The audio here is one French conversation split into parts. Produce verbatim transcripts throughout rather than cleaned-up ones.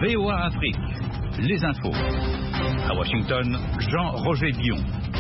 V O A Afrique, les infos. À Washington, Jean-Roger Bion.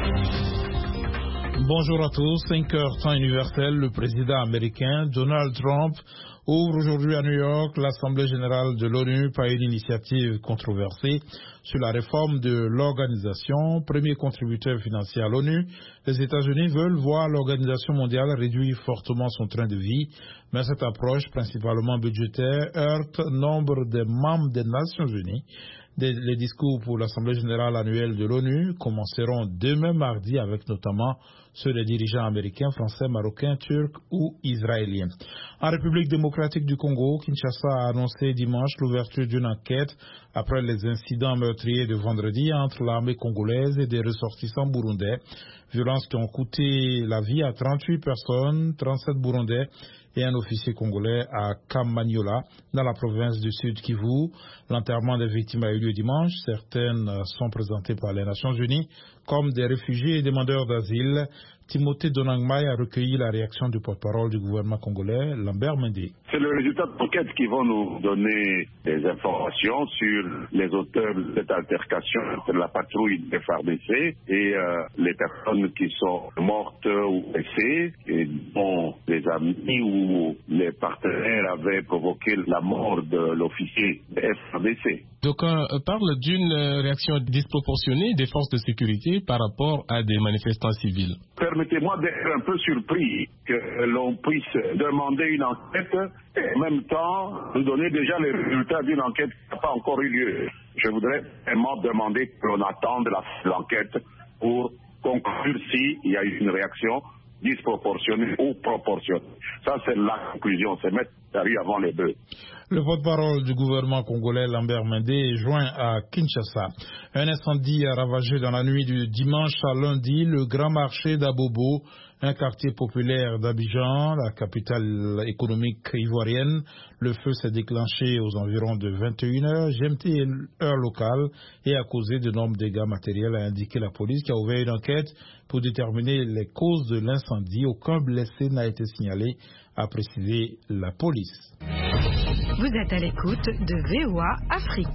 Bonjour à tous, cinq heures temps universel, le président américain Donald Trump ouvre aujourd'hui à New York l'Assemblée générale de l'ONU par une initiative controversée sur la réforme de l'organisation, premier contributeur financier à l'ONU. Les États-Unis veulent voir l'Organisation mondiale réduire fortement son train de vie, mais cette approche, principalement budgétaire, heurte nombre des membres des Nations Unies. Les discours pour l'Assemblée générale annuelle de l'ONU commenceront demain mardi avec notamment ceux des dirigeants américains, français, marocains, turcs ou israéliens. En République démocratique du Congo, Kinshasa a annoncé dimanche l'ouverture d'une enquête après les incidents meurtriers de vendredi entre l'armée congolaise et des ressortissants burundais. Violences qui ont coûté la vie à trente-huit personnes, trente-sept burundais et un officier congolais à Kamanyola, dans la province du Sud Kivu. L'enterrement des victimes a eu lieu dimanche. Certaines sont présentées par les Nations Unies comme des réfugiés et demandeurs d'asile. Timothée Donangmai a recueilli la réaction du porte-parole du gouvernement congolais, Lambert Mende. C'est le résultat de l'enquête qui vont nous donner des informations sur les auteurs de cette altercation entre la patrouille des F A R D C et euh, les personnes qui sont mortes ou blessées et dont les amis ou les partenaires avaient provoqué la mort de l'officier des F A R D C. D'aucuns parlent d'une réaction disproportionnée des forces de sécurité par rapport à des manifestants civils. Permettez-moi d'être un peu surpris que l'on puisse demander une enquête et en même temps nous donner déjà les résultats d'une enquête qui n'a pas encore eu lieu. Je voudrais vraiment demander que l'on attende l'enquête pour conclure s'il y a eu une réaction disproportionnée ou proportionnée. Ça, c'est la conclusion, c'est mettre la rue avant les bœufs. Le porte-parole du gouvernement congolais, Lambert Mende, est joint à Kinshasa. Un incendie a ravagé dans la nuit du dimanche à lundi le grand marché d'Abobo, un quartier populaire d'Abidjan, la capitale économique ivoirienne. Le feu s'est déclenché aux environs de vingt et une heures, G M T heure locale, et a causé d'énormes dégâts matériels, a indiqué la police qui a ouvert une enquête pour déterminer les causes de l'incendie. Aucun blessé n'a été signalé, a précisé la police. Vous êtes à l'écoute de V O A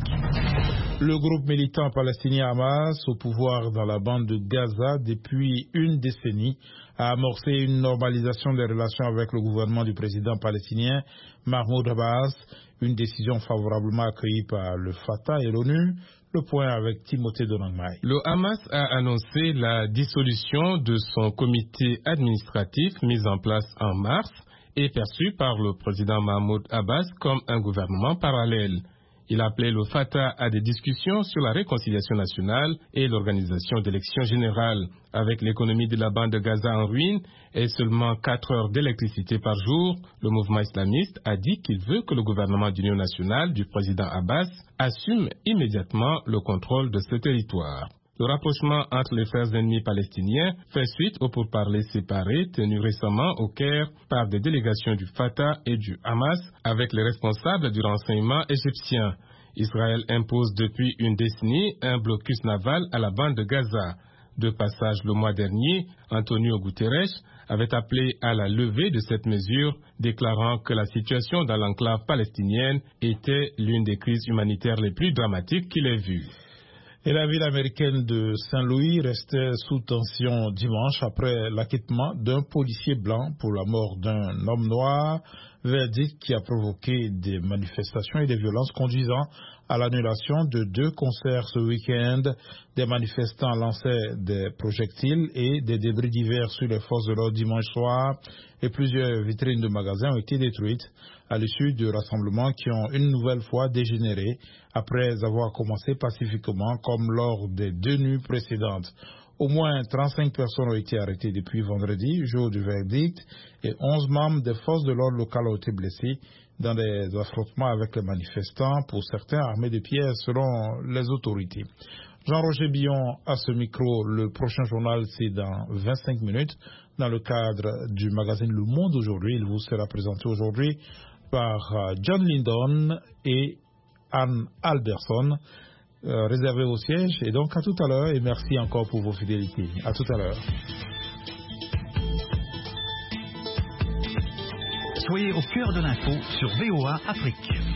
Afrique. Le groupe militant palestinien Hamas, au pouvoir dans la bande de Gaza depuis une décennie, a amorcé une normalisation des relations avec le gouvernement du président palestinien Mahmoud Abbas, une décision favorablement accueillie par le Fatah et l'ONU. Le point avec Timothée Donangmai. Le Hamas a annoncé la dissolution de son comité administratif mis en place en mars et perçu par le président Mahmoud Abbas comme un gouvernement parallèle. Il a appelé le Fatah à des discussions sur la réconciliation nationale et l'organisation d'élections générales. Avec l'économie de la bande de Gaza en ruine et seulement quatre heures d'électricité par jour, le mouvement islamiste a dit qu'il veut que le gouvernement d'union nationale du président Abbas assume immédiatement le contrôle de ce territoire. Le rapprochement entre les frères ennemis palestiniens fait suite aux pourparlers séparés tenus récemment au Caire par des délégations du Fatah et du Hamas avec les responsables du renseignement égyptien. Israël impose depuis une décennie un blocus naval à la bande de Gaza. De passage le mois dernier, Antonio Guterres avait appelé à la levée de cette mesure, déclarant que la situation dans l'enclave palestinienne était l'une des crises humanitaires les plus dramatiques qu'il ait vues. Et la ville américaine de Saint-Louis restait sous tension dimanche après l'acquittement d'un policier blanc pour la mort d'un homme noir, verdict qui a provoqué des manifestations et des violences conduisant à l'annulation de deux concerts ce week-end. Des manifestants lançaient des projectiles et des débris divers sur les forces de l'ordre dimanche soir et plusieurs vitrines de magasins ont été détruites à l'issue de rassemblements qui ont une nouvelle fois dégénéré après avoir commencé pacifiquement comme lors des deux nuits précédentes. Au moins trente-cinq personnes ont été arrêtées depuis vendredi, jour du verdict, et onze membres des forces de l'ordre locales ont été blessés dans des affrontements avec les manifestants, pour certains armés de pierres selon les autorités. Jean-Roger Bion à ce micro. Le prochain journal, c'est dans vingt-cinq minutes, dans le cadre du magazine Le Monde aujourd'hui. Il vous sera présenté aujourd'hui par John Lindon et Anne Alberson, euh, réservé au siège. Et donc à tout à l'heure, et merci encore pour vos fidélités. À tout à l'heure. Soyez au cœur de l'info sur V O A Afrique.